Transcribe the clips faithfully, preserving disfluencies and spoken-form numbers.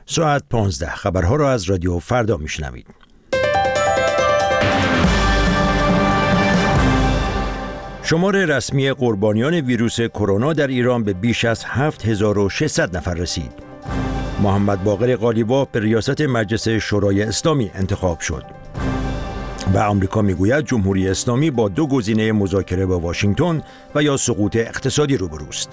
ساعت پانزده خبرها را از رادیو فردا میشنوید. شمار رسمی قربانیان ویروس کرونا در ایران به بیش از هفت هزار و ششصد نفر رسید. محمد باقر قالیباف به ریاست مجلس شورای اسلامی انتخاب شد. و آمریکا میگوید جمهوری اسلامی با دو گزینه مذاکره با واشنگتن و یا سقوط اقتصادی روبروست.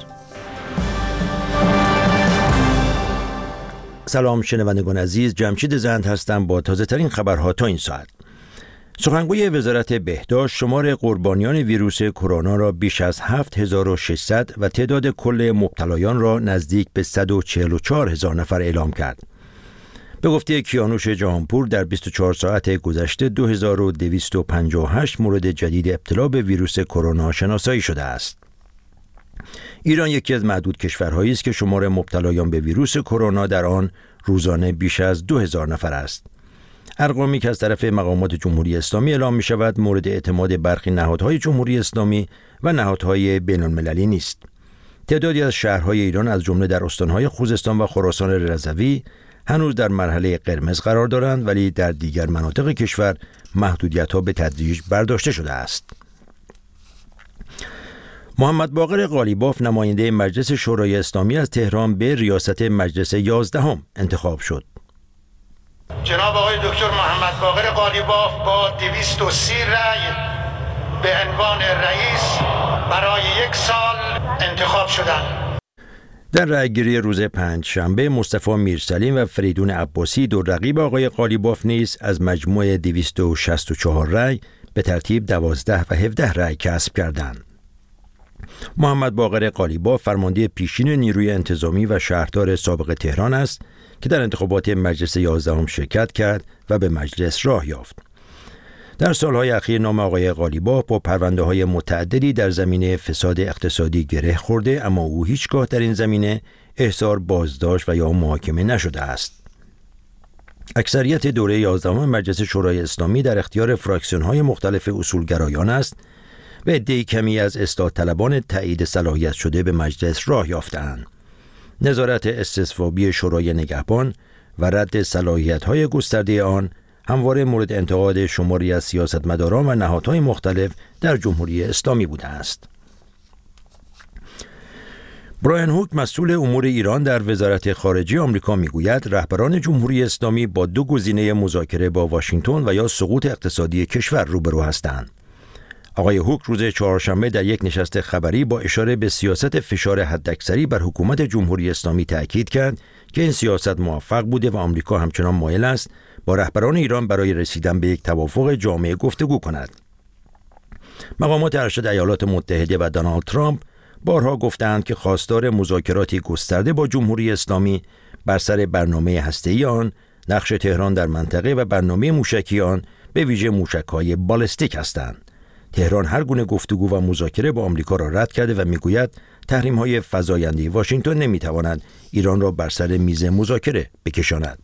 سلام شنوندگان عزیز، جمشید زند هستم با تازه ترین خبرها تا این ساعت. سخنگوی وزارت بهداشت شمار قربانیان ویروس کرونا را بیش از هفت هزار و ششصد و تعداد کل مبتلایان را نزدیک به صد و چهل و چهار هزار نفر اعلام کرد. به گفته کیانوش جهانپور در بیست و چهار ساعت گذشته دو هزار و دویست و پنجاه و هشت مورد جدید ابتلا به ویروس کرونا شناسایی شده است. ایران یکی از معدود کشورهایی است که شمار مبتلایان به ویروس کرونا در آن روزانه بیش از دو هزار نفر است. ارقامی که از طرف مقامات جمهوری اسلامی اعلام می شود مورد اعتماد برخی نهادهای جمهوری اسلامی و نهادهای بین المللی نیست. تعدادی از شهرهای ایران از جمله در استانهای خوزستان و خراسان رضوی هنوز در مرحله قرمز قرار دارند، ولی در دیگر مناطق کشور محدودیت‌ها به تدریج برداشته شده است. محمد باقر قالیباف نماینده مجلس شورای اسلامی از تهران به ریاست مجلس یازدهم انتخاب شد. جناب آقای دکتر محمد باقر قالیباف با دویست و سی رأی به عنوان رئیس برای یک سال انتخاب شدند. در رأیگیری روز پنج شنبه مصطفی میرسلیم و فریدون عباسی دو رقیب آقای قالیباف نیز از مجموع دویست و شصت و چهار رأی به ترتیب دوازده و هفده رأی کسب کردند. محمد باقر قالیباف فرمانده پیشین نیروی انتظامی و شهردار سابق تهران است که در انتخابات مجلس یازدهم شرکت کرد و به مجلس راه یافت. در سالهای اخیر نام آقای قالیباف با پرونده‌های متعددی در زمینه فساد اقتصادی گره خورده، اما او هیچگاه در این زمینه احضار بازداشت و یا محاکمه نشده است. اکثریت دوره یازدهم مجلس شورای اسلامی در اختیار فراکسیون‌های مختلف اصولگرایان است و عده‌ای کمی از اصلاح طلبان تایید صلاحیت شده به مجلس راه یافته‌اند. نظارت استصوابی شورای نگهبان و رد صلاحیت‌های گسترده آن همواره مورد انتقاد شماری از سیاستمداران و نهادهای مختلف در جمهوری اسلامی بوده است. برایان هوک مسئول امور ایران در وزارت خارجه آمریکا میگوید رهبران جمهوری اسلامی با دو گزینه مذاکره با واشنگتن و یا سقوط اقتصادی کشور روبرو هستند. آقای هوک روز چهارشنبه در یک نشست خبری با اشاره به سیاست فشار حداکثری بر حکومت جمهوری اسلامی تأکید کرد که این سیاست موفق بوده و آمریکا همچنان مایل است با رهبران ایران برای رسیدن به یک توافق جامع گفتگو کند. مقامات ارشد ایالات متحده و دونالد ترامپ بارها گفتند که خواستار مذاکراتی گسترده با جمهوری اسلامی بر سر برنامه هسته‌ای آن، نقش تهران در منطقه و برنامه موشکی آن به ویژه موشک‌های بالستیک هستند. تهران هر گونه گفتگو و مذاکره با آمریکا را رد کرده و میگوید تحریم‌های فزاینده واشنگتن نمی‌تواند ایران را بر سر میز مذاکره بکشاند.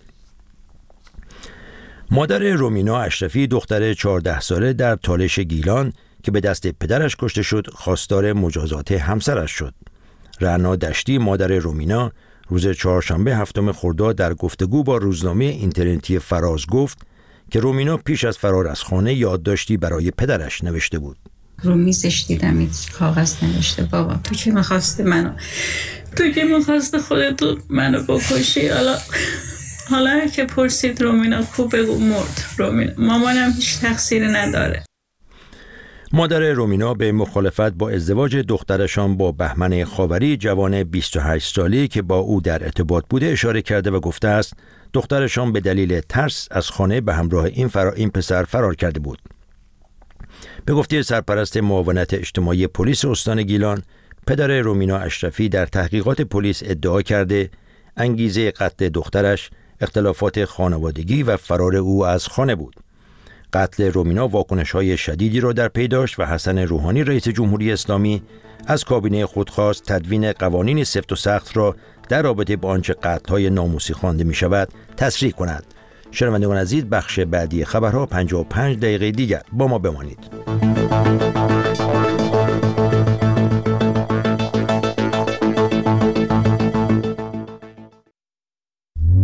مادر رومینا اشرفی دختر چهارده ساله در تالش گیلان که به دست پدرش کشته شد خواستار مجازات همسرش شد. رعنا دشتی مادر رومینا روز چهارشنبه هفتم خرداد در گفتگو با روزنامه اینترنتی فراز گفت که رومینا پیش از فرار از خانه یادداشتی برای پدرش نوشته بود. رو میزش دیدم این کاغذ نوشته بابا تو که میخواسته منو تو که میخواسته خودتو منو بکشی، حالا حالا که پرسید رومینا کو بگو مرد. رومینا مامانم هیچ تقصیری نداره. مادر رومینا به مخالفت با ازدواج دخترشان با بهمن خاوری جوان بیست و هشت سالی که با او در ارتباط بوده اشاره کرده و گفته است دخترشان به دلیل ترس از خانه به همراه این, فرا... این پسر فرار کرده بود. به گفته سرپرست معاونت اجتماعی پلیس استان گیلان، پدر رومینا اشرفی در تحقیقات پلیس ادعا کرده انگیزه قتل دخترش اختلافات خانوادگی و فرار او از خانه بود. قتل رومینا واکنش‌های شدیدی را در پی داشت و حسن روحانی رئیس جمهوری اسلامی از کابینه خود خواست تدوین قوانین سفت و سخت را در رابطه با آنچه قتل‌های ناموسی خوانده می‌شود تصریح کند. شنوندگان عزیز، بخش بعدی خبرها پنجاه و پنج دقیقه دیگر با ما بمانید.